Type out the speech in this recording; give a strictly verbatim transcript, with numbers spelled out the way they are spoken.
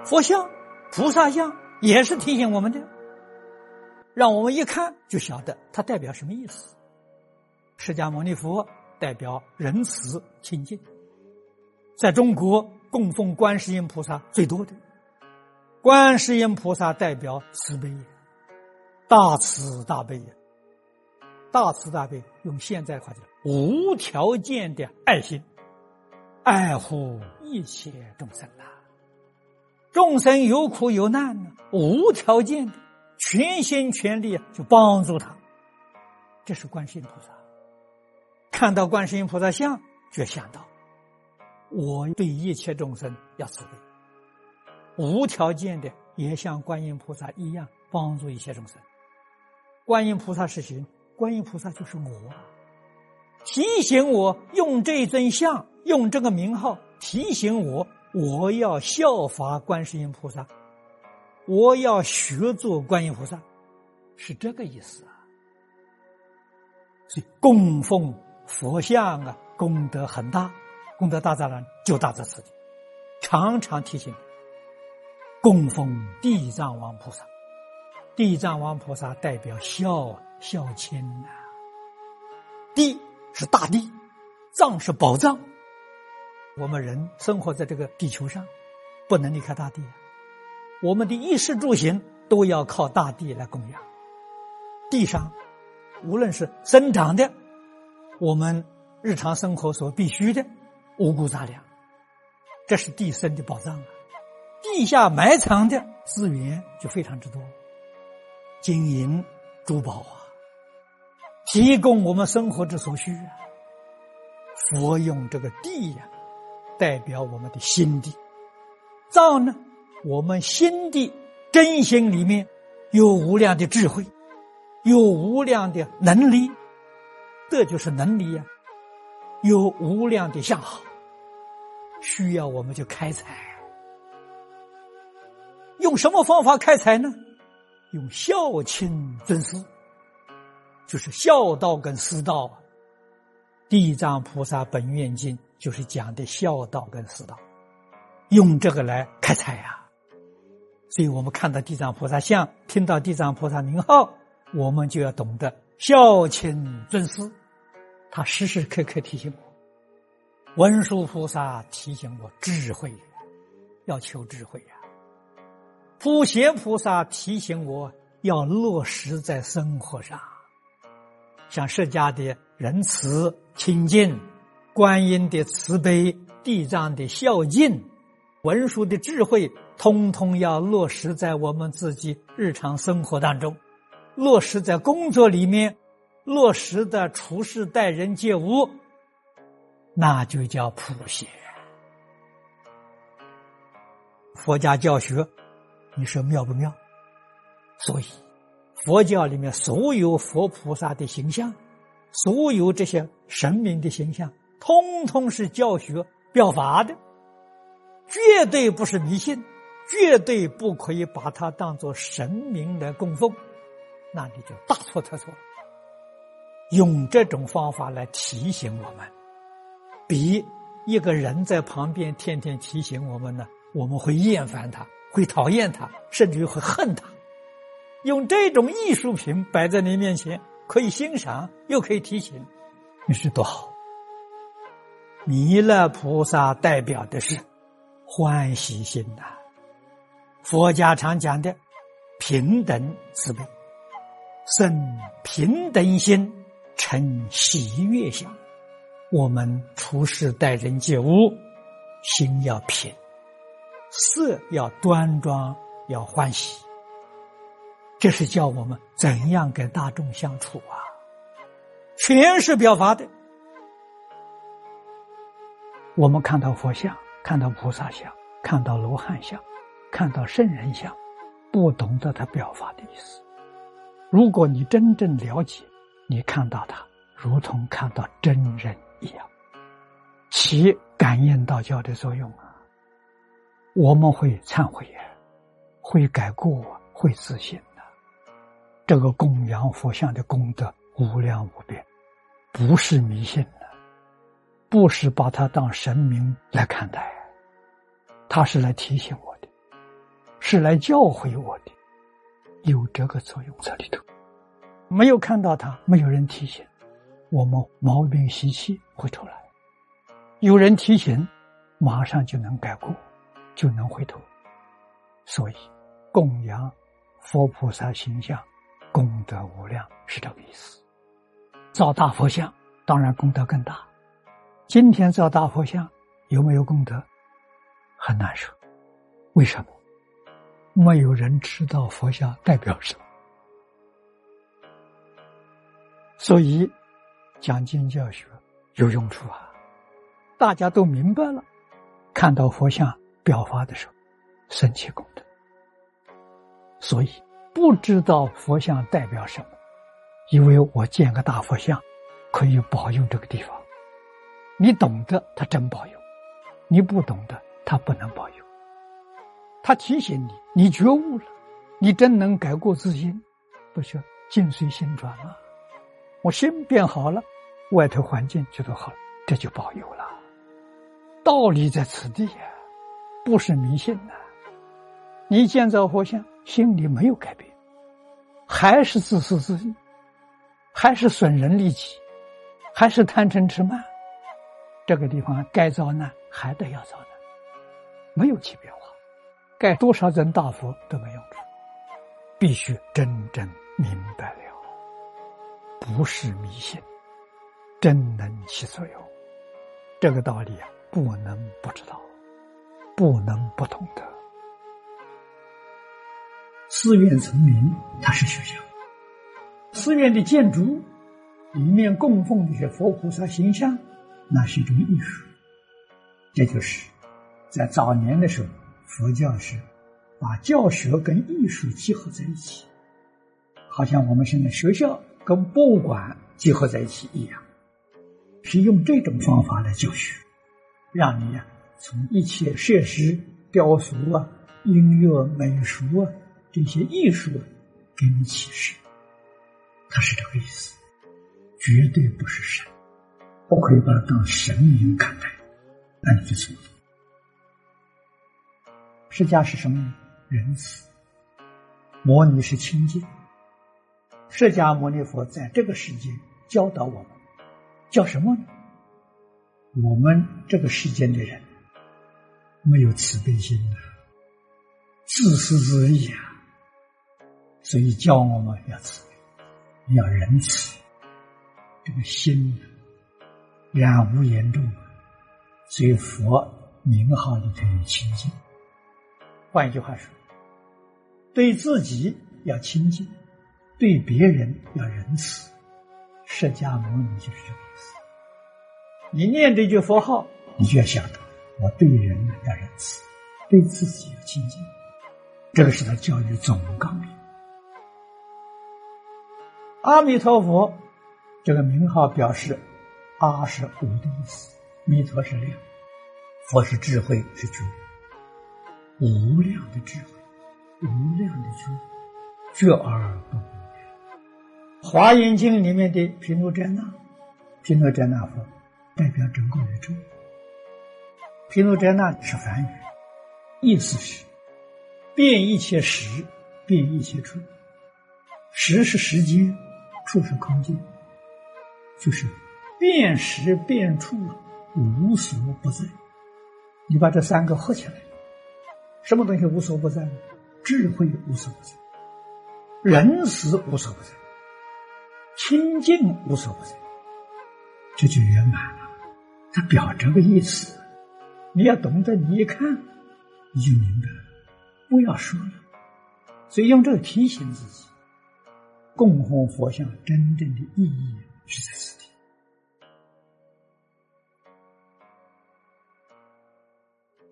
佛像、菩萨像也是提醒我们的，让我们一看就晓得它代表什么意思。释迦牟尼佛代表仁慈清净，在中国供奉观世音菩萨最多的，观世音菩萨代表慈悲，大慈大悲，大慈大悲用现在话讲，无条件的爱心，爱护一切众生啊。众生有苦有难呢，无条件的全心全力去帮助他，这是观世音菩萨。看到观世音菩萨像，就想到我对一切众生要慈悲，无条件的也像观音菩萨一样帮助一切众生。观音菩萨是谁？观音菩萨就是我，提醒我用这尊像，用这个名号提醒我，我要效法观世音菩萨，我要学做观音菩萨，是这个意思啊。所以供奉佛像啊，功德很大，功德大在哪？就大在此地。常常提醒供奉地藏王菩萨，地藏王菩萨代表孝孝亲啊。地是大地，藏是宝藏。我们人生活在这个地球上，不能离开大地，我们的衣食住行都要靠大地来供养。地上无论是生长的，我们日常生活所必须的五谷杂粮，这是地生的宝藏啊。地下埋藏的资源就非常之多，金银珠宝啊，提供我们生活之所需啊。佛用这个地呀、啊，代表我们的心地。藏呢，我们心地真心里面有无量的智慧，有无量的能力，这就是能力呀、啊。有无量的相好，需要我们去开采。用什么方法开采呢？用孝亲尊师，就是孝道跟师道啊。地藏菩萨本愿经就是讲的孝道跟师道，用这个来开采啊。所以我们看到地藏菩萨像，听到地藏菩萨名号，我们就要懂得孝亲尊师。他时时刻刻提醒我，文殊菩萨提醒我智慧，要求智慧呀、啊。普贤菩萨提醒我要落实在生活上，像释迦的仁慈清净，观音的慈悲，地藏的孝敬，文殊的智慧，通通要落实在我们自己日常生活当中，落实在工作里面，落实的处事待人接物，那就叫普贤。佛家教学，你说妙不妙？所以佛教里面所有佛菩萨的形象，所有这些神明的形象，通通是教学表法的，绝对不是迷信，绝对不可以把它当作神明来供奉，那你就大错特错了。用这种方法来提醒我们，比一个人在旁边天天提醒我们呢，我们会厌烦他，会讨厌他，甚至于会恨他。用这种艺术品摆在你面前，可以欣赏又可以提醒，你是多好。弥勒菩萨代表的是欢喜心呐、啊，佛家常讲的平等慈悲，生平等心，成喜悦相。我们处事待人接物，心要平，色要端庄，要欢喜，这是教我们怎样跟大众相处啊，全是表法的。我们看到佛像，看到菩萨像，看到罗汉像，看到圣人像，不懂得他表法的意思。如果你真正了解，你看到他如同看到真人一样，起感应道教的作用啊。我们会忏悔啊，会改过啊，会自省的。这个供养佛像的功德无量无边，不是迷信的，不是把它当神明来看待，它是来提醒我的， 是来教诲我的，有这个作用在里头。没有看到它，没有人提醒，我们毛病习气会出来。有人提醒，马上就能改过，就能回头。所以供养佛菩萨形象，功德无量，是这个意思。造大佛像当然功德更大。今天造大佛像有没有功德？很难说。为什么？没有人知道佛像代表什么。所以讲经教学有用处啊，大家都明白了，看到佛像表法的时候升起功德。所以不知道佛像代表什么，以为我建个大佛像可以保佑这个地方。你懂得他真保佑，你不懂得他不能保佑。他提醒你，你觉悟了，你真能改过自新，不是境随心转吗？我心变好了，外头环境就都好了，这就保佑了。道理在此地呀，不是迷信呐、啊。你建造佛像，心里没有改变，还是自私自利，还是损人利己，还是贪嗔痴慢，这个地方该遭难还得要遭难，没有其变化。盖多少尊大佛都没用处，必须真正明白了，不是迷信，真能起作用。这个道理啊，不能不知道，不能不懂得。寺院丛林它是学校，寺院的建筑里面供奉的是佛菩萨形象，那是一种艺术。这就是在早年的时候，佛教是把教学跟艺术结合在一起，好像我们现在学校跟博物馆结合在一起一样，是用这种方法来教学，让你啊从一切设施、雕塑啊、音乐、美术啊这些艺术啊给你启示。它是这个意思，绝对不是神，不可以把它当神明看待，那你就错了。释迦是什么呢？仁慈。摩尼是清净。释迦牟尼佛在这个世界教导我们，教什么呢？我们这个世间的人没有慈悲心啊，自私自利啊，所以教我们要慈悲，要仁慈。这个心染污严重，所以佛名号里头有清净。换一句话说，对自己要清净，对别人要仁慈。释迦牟尼就是这个意思。你念这句佛号，你就要晓得，我对人要仁慈，对自己要清净。这个是他教育总纲领。阿弥陀佛这个名号表示阿是无的意思，弥陀是量，佛是智慧，是觉，无量的智慧，无量的觉，觉而不无量。华严经里面的毗卢遮那，毗卢遮那佛代表整个宇宙。毗卢遮那是梵语，意思是遍一切时，遍一切处。时是时间，处是空间，就是遍时遍处，无所不在。你把这三个合起来，什么东西无所不在呢？智慧无所不在，仁慈无所不在，清净无所不在，这就圆满了。它表这个意思，你要懂得，你一看你就明白了，不要说了。所以用这个提醒自己，供奉佛像真正的意义是在此地。